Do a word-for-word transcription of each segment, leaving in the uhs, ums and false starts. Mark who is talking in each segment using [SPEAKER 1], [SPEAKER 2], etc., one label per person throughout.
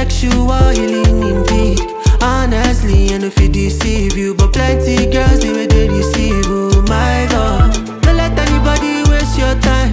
[SPEAKER 1] sexual healing indeed. Honestly, I know if you deceive you, but plenty girls they will they deceive you. My God, don't let anybody waste your time.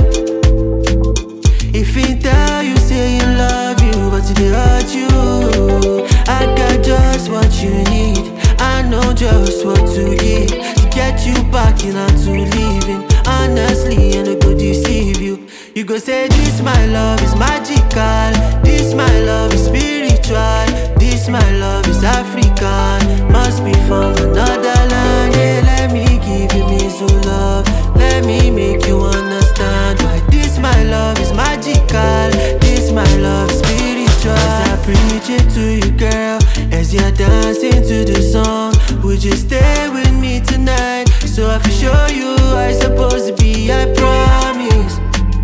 [SPEAKER 1] If he tell you say you love you, but they hurt you, I got just what you need. I know just what to give to get you back in and to living. Honestly, I no go deceive you. You go say this my love is magical, this my love is spiritual, this my love is African, must be from another land. Yeah, let me give you me some love, let me make you understand why this my love is magical, this my love is spiritual. As I preach it to you, girl, as you're dancing to the song, would you stay with me tonight? So I can show you how it's supposed to be, I promise.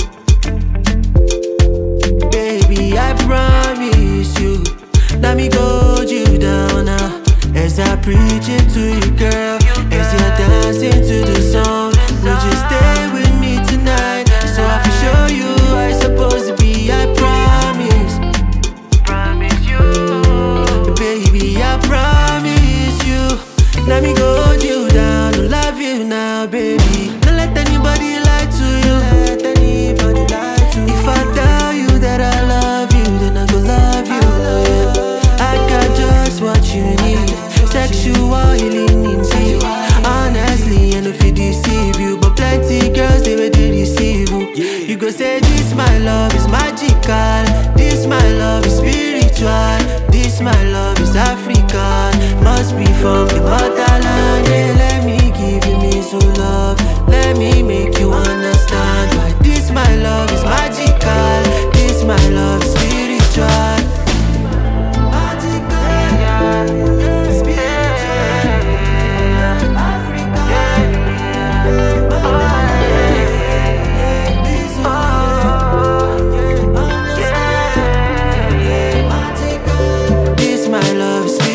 [SPEAKER 1] Baby, I promise you. Let me hold you down now. As I preach it to you, girl, as you're dancing to the song, would you stay with me tonight? So I can show you how it's supposed to be, I promise. Promise you. Baby, I promise you. Let me hold you down, I love you now, baby. Don't let anybody lie to you. Let anybody lie to you. If I tell you that I love you, then I go love you. I got just what you need. Sexual healing indeed. Honestly, I know if you deceive you, but plenty girls they will they deceive you. You go say this my love is magical, this my love is spiritual, this my love is African, must be from the motherland. Yeah, let me give you me some love, let me make you understand why this my love is magical, this my love is spiritual.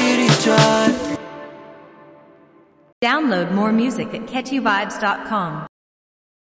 [SPEAKER 2] Download more music at catchy vibes dot com.